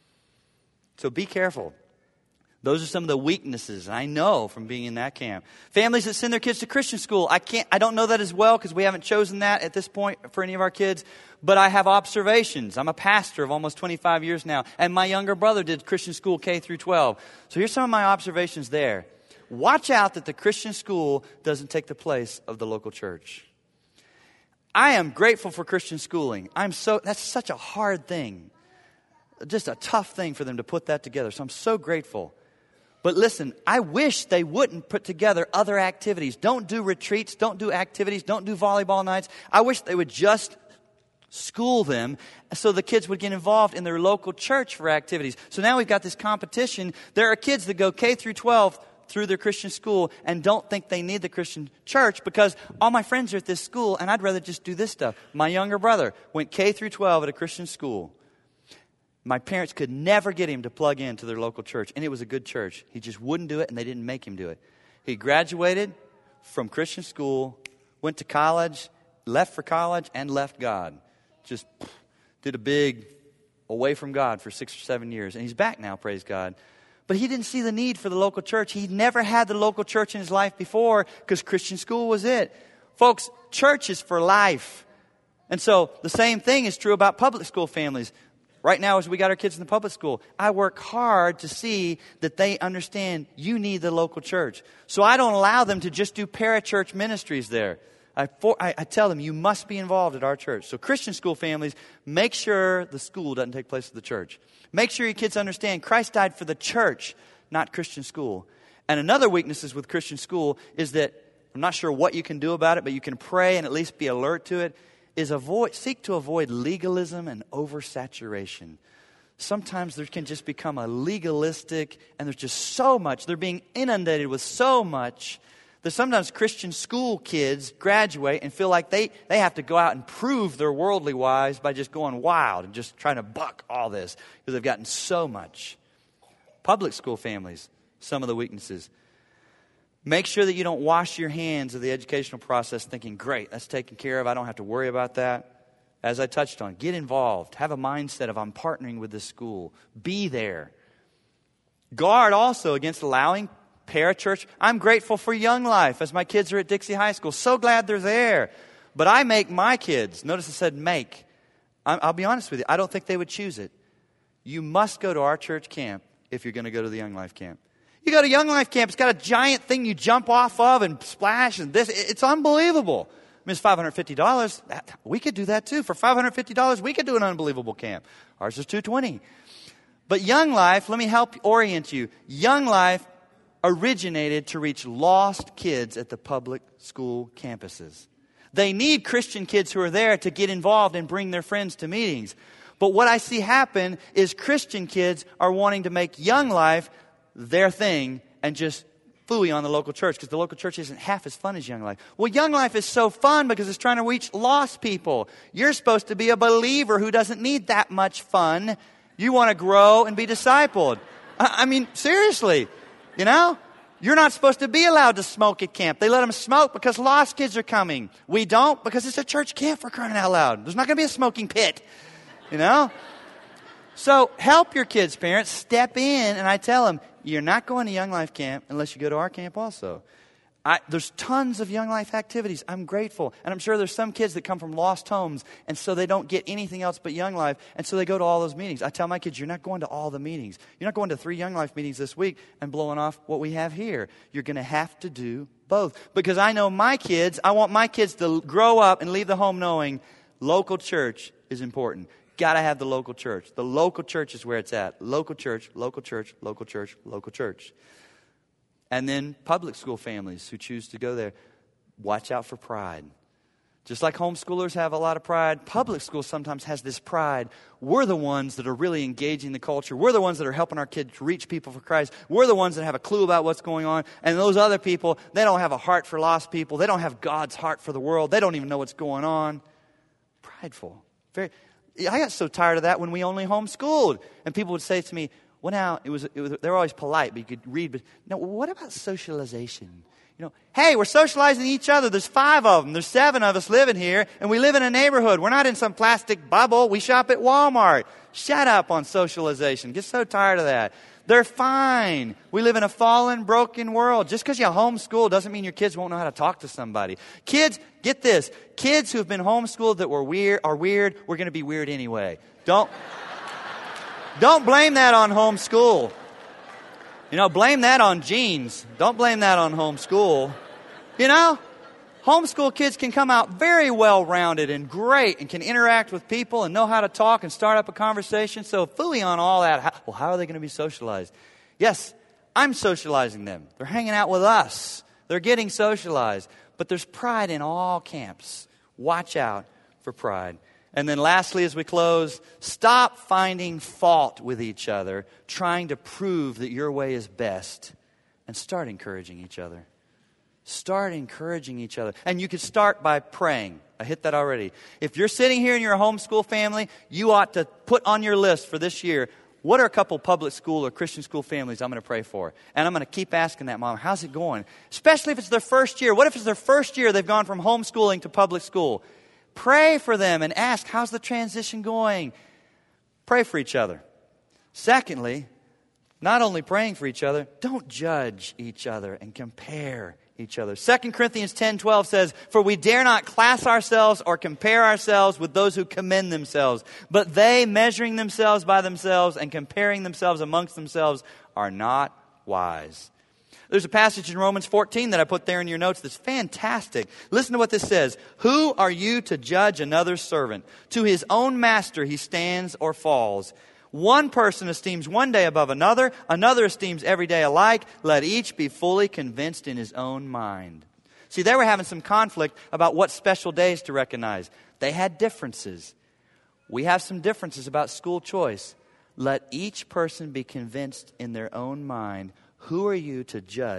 So be careful. Those are some of the weaknesses I know from being in that camp. Families that send their kids to Christian school, I can't, I don't know that as well because we haven't chosen that at this point for any of our kids. But I have observations. I'm a pastor of almost twenty-five years now, and my younger brother did Christian school K through twelve. So here's some of my observations there. Watch out that the Christian school doesn't take the place of the local church. I am grateful for Christian schooling. I'm so that's such a hard thing. Just a tough thing for them to put that together. So I'm so grateful. But listen, I wish they wouldn't put together other activities. Don't do retreats. Don't do activities. Don't do volleyball nights. I wish they would just school them so the kids would get involved in their local church for activities. So now we've got this competition. There are kids that go K through twelve through their Christian school and don't think they need the Christian church because all my friends are at this school and I'd rather just do this stuff. My younger brother went K through twelve at a Christian school. My parents could never get him to plug into their local church, and it was a good church. He just wouldn't do it, and they didn't make him do it. He graduated from Christian school, went to college, left for college, and left God. Just did a big away from God for six or seven years, and he's back now, praise God. But he didn't see the need for the local church. He never had the local church in his life before because Christian school was it. Folks, church is for life. And so the same thing is true about public school families. Right now, as we got our kids in the public school, I work hard to see that they understand you need the local church. So I don't allow them to just do parachurch ministries there. I, for, I, I tell them, you must be involved at our church. So Christian school families, make sure the school doesn't take place at the church. Make sure your kids understand Christ died for the church, not Christian school. And another weakness is with Christian school is that, I'm not sure what you can do about it, but you can pray and at least be alert to it, is avoid, seek to avoid legalism and oversaturation. Sometimes there can just become a legalistic, and there's just so much. They're being inundated with so much There's sometimes Christian school kids graduate and feel like they, they have to go out and prove they're worldly wise by just going wild and just trying to buck all this because they've gotten so much. Public school families, some of the weaknesses. Make sure that you don't wash your hands of the educational process thinking, great, that's taken care of. I don't have to worry about that. As I touched on, get involved. Have a mindset of I'm partnering with this school. Be there. Guard also against allowing parachurch. I'm grateful for Young Life as my kids are at Dixie High School. So glad they're there. But I make my kids. Notice I said make. I'll be honest with you. I don't think they would choose it. You must go to our church camp if you're going to go to the Young Life camp. You go to Young Life camp. It's got a giant thing you jump off of and splash. And this, it's unbelievable. I mean, it's five hundred fifty dollars. That, we could do that too. For five hundred fifty dollars, we could do an unbelievable camp. Ours is two hundred twenty dollars. But Young Life, let me help orient you. Young Life originated to reach lost kids at the public school campuses. They need Christian kids who are there to get involved and bring their friends to meetings. But what I see happen is Christian kids are wanting to make Young Life their thing and just phooey on the local church because the local church isn't half as fun as Young Life. Well, Young Life is so fun because it's trying to reach lost people. You're supposed to be a believer who doesn't need that much fun. You want to grow and be discipled. I mean, seriously, you know? You're not supposed to be allowed to smoke at camp. They let them smoke because lost kids are coming. We don't because it's a church camp, for crying out loud. There's not going to be a smoking pit, you know? So help your kids, parents. Step in, and I tell them, you're not going to Young Life camp unless you go to our camp also. I, there's tons of Young Life activities. I'm grateful. And I'm sure there's some kids that come from lost homes, and so they don't get anything else but Young Life, and so they go to all those meetings. I tell my kids, you're not going to all the meetings. You're not going to three Young Life meetings this week and blowing off what we have here. You're going to have to do both. Because I know my kids, I want my kids to grow up and leave the home knowing local church is important. Got to have the local church. The local church is where it's at. Local church, local church, local church, local church. And then public school families who choose to go there, watch out for pride. Just like homeschoolers have a lot of pride, public school sometimes has this pride. We're the ones that are really engaging the culture. We're the ones that are helping our kids reach people for Christ. We're the ones that have a clue about what's going on. And those other people, they don't have a heart for lost people. They don't have God's heart for the world. They don't even know what's going on. Prideful. Very. I got so tired of that when we only homeschooled. And people would say to me, well, now, it was, it was, they were always polite, but you could read. But now, what about socialization? You know, hey, we're socializing each other. There's five of them. There's seven of us living here, and we live in a neighborhood. We're not in some plastic bubble. We shop at Walmart. Shut up on socialization. Get so tired of that. They're fine. We live in a fallen, broken world. Just because you homeschool doesn't mean your kids won't know how to talk to somebody. Kids, get this. Kids who've been homeschooled that were weird are weird. We're going to be weird anyway. Don't... Don't blame that on homeschool. You know, blame that on genes. Don't blame that on homeschool. You know, homeschool kids can come out very well-rounded and great and can interact with people and know how to talk and start up a conversation. So phooey on all that. How, well, how are they going to be socialized? Yes, I'm socializing them. They're hanging out with us. They're getting socialized. But there's pride in all camps. Watch out for pride. And then lastly, as we close, stop finding fault with each other, trying to prove that your way is best, and start encouraging each other. Start encouraging each other. And you could start by praying. I hit that already. If you're sitting here in your homeschool family, you ought to put on your list for this year, what are a couple public school or Christian school families I'm going to pray for? And I'm going to keep asking that, Mom, how's it going? Especially if it's their first year. What if it's their first year they've gone from homeschooling to public school? Pray for them and ask, how's the transition going? Pray for each other. Secondly, not only praying for each other, don't judge each other and compare each other. Second Corinthians ten twelve says, for we dare not class ourselves or compare ourselves with those who commend themselves, but they, measuring themselves by themselves and comparing themselves amongst themselves, are not wise. There's a passage in Romans fourteen that I put there in your notes that's fantastic. Listen to what this says. Who are you to judge another's servant? To his own master he stands or falls. One person esteems one day above another. Another esteems every day alike. Let each be fully convinced in his own mind. See, they were having some conflict about what special days to recognize. They had differences. We have some differences about school choice. Let each person be convinced in their own mind. Who are you to judge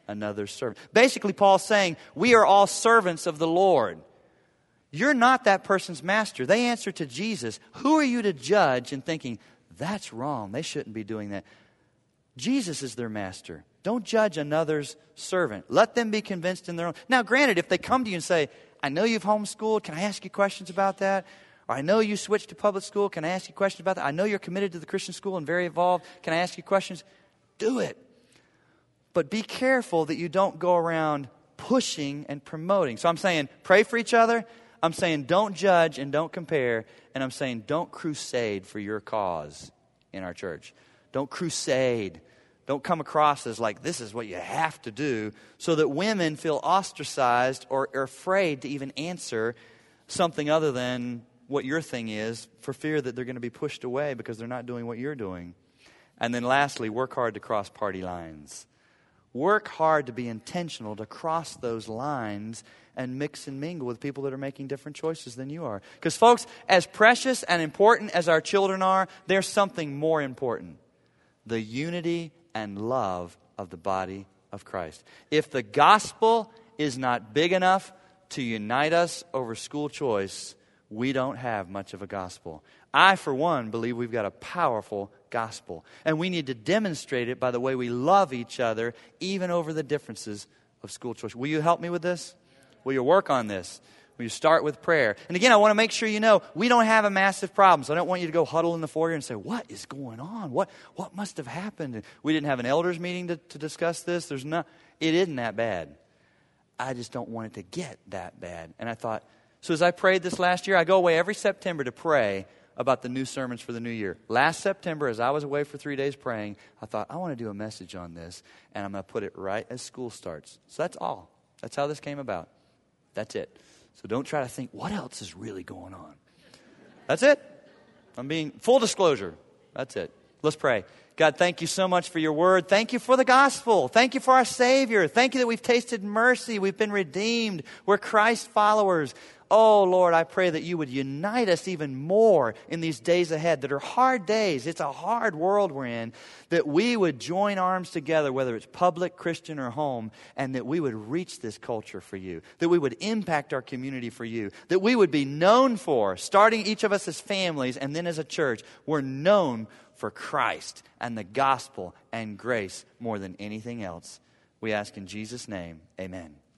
another's servant. Basically, Paul's saying, we are all servants of the Lord. You're not that person's master. They answer to Jesus. Who are you to judge and thinking, that's wrong, they shouldn't be doing that? Jesus is their master. Don't judge another's servant. Let them be convinced in their own. Now, granted, if they come to you and say, I know you've homeschooled, can I ask you questions about that? Or I know you switched to public school, can I ask you questions about that? I know you're committed to the Christian school and very involved, can I ask you questions? Do it. But be careful that you don't go around pushing and promoting. So I'm saying, pray for each other. I'm saying, don't judge and don't compare. And I'm saying, don't crusade for your cause in our church. Don't crusade. Don't come across as like, this is what you have to do, so that women feel ostracized or are afraid to even answer something other than what your thing is, for fear that they're going to be pushed away because they're not doing what you're doing. And then lastly, work hard to cross party lines. Work hard to be intentional to cross those lines and mix and mingle with people that are making different choices than you are. Because folks, as precious and important as our children are, there's something more important. The unity and love of the body of Christ. If the gospel is not big enough to unite us over school choice, we don't have much of a gospel. I, for one, believe we've got a powerful gospel. And we need to demonstrate it by the way we love each other, even over the differences of school choice. Will you help me with this? Will you work on this? Will you start with prayer? And again, I want to make sure you know, we don't have a massive problem. So I don't want you to go huddle in the foyer and say, what is going on? What what must have happened? And we didn't have an elders meeting to, to discuss this. There's no, it isn't that bad. I just don't want it to get that bad. And I thought, so as I prayed this last year, I go away every September to pray about the new sermons for the new year. Last September, as I was away for three days praying, I thought, I want to do a message on this, and I'm going to put it right as school starts. So that's all. That's how this came about. That's it. So don't try to think, what else is really going on? That's it. I'm being full disclosure. That's it. Let's pray. God, thank you so much for your word. Thank you for the gospel. Thank you for our Savior. Thank you that we've tasted mercy. We've been redeemed. We're Christ followers. Oh, Lord, I pray that you would unite us even more in these days ahead that are hard days. It's a hard world we're in. That we would join arms together, whether it's public, Christian, or home, and that we would reach this culture for you. That we would impact our community for you. That we would be known for, starting each of us as families and then as a church, we're known for Christ and the gospel and grace more than anything else. We ask in Jesus' name, amen.